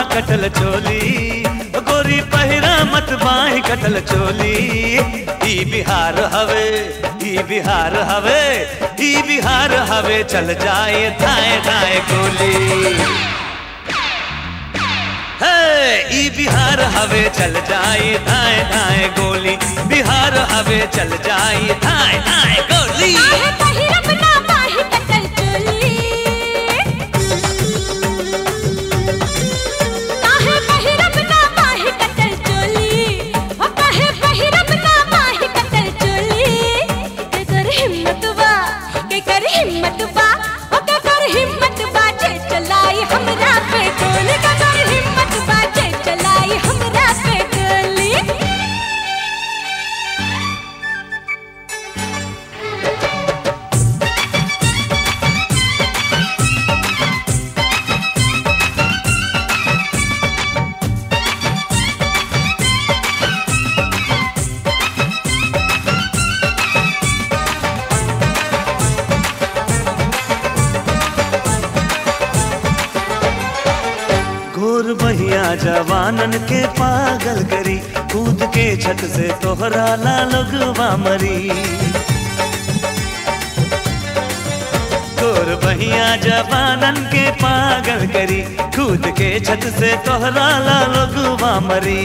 कटल चोली, गोरी पहिरा मत बाही कटल चोली। ई बिहार हवे, ई बिहार हवे, ई बिहार हवे, चल जाए थाए थाए गोली। ई बिहार हवे चल जाए थाए थाए गोली, बिहार हवे चल जाए थाए थाए गोली। गोर बहिया जवानन के पागल करी, कूद के छत से तोहरा ला लगवा मरी। गोर बहिया जवानन के पागल करी, कूद के छत से तोहरा ला लगवा मरी।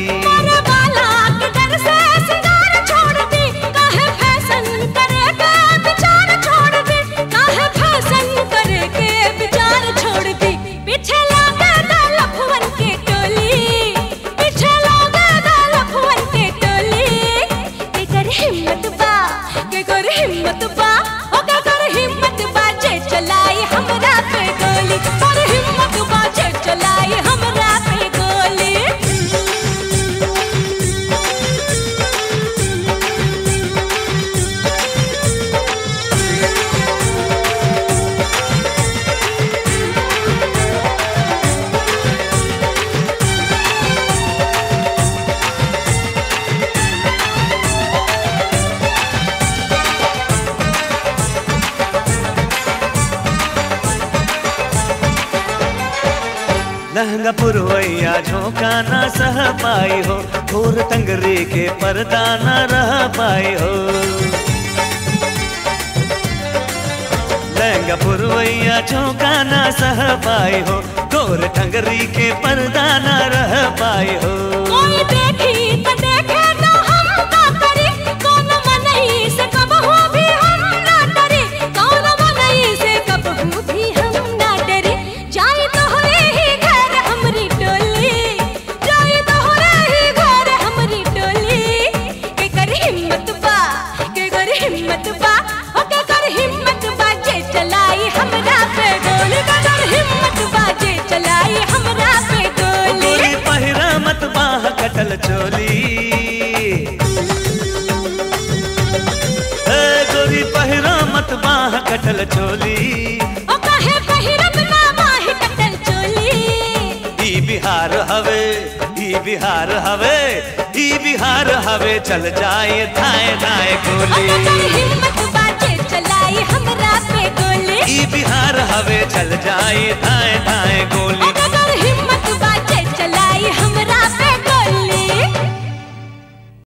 लहंगा पुरवैया झोंका ना सह पाई हो, घोर तंगरी के पर्दा न रह पाई हो। लहंगा पुरवैया झोंका ना सह पाई हो, घोर तंगरी के पर्दा न रह पाई हो। कोई देखी त देखे ना हम का करी, कौन मनई से कब हो भी हम ना डरी, कौन मनई से कब हो भी हम ना डरी। जाई तोहरे ही घर हमरी टोली, जाई तोहरे ही घर हमरी टोली। के कर हिम्मत बा, के कर हिम्मत बा, ओ के कर हिम्मत बा जे चलाई हमरा पे गोली। के कर हिम्मत बा जे चलाई हमरा पे गोली। गोरी पहिरा मत बाह कटल चोली, गोरी पहिरा मत बाह कटल चोली। ओ काहे पहिरब ना बाही कटल चोली। ई बिहार हवे, ई बिहार हवे, ई बिहार हवे, चल जाए थाए थाए गोली। अगर हिम्मत बाजे चलाई हमरा पे गोली। ई बिहार हवे चल जाए थाए थाए गोली।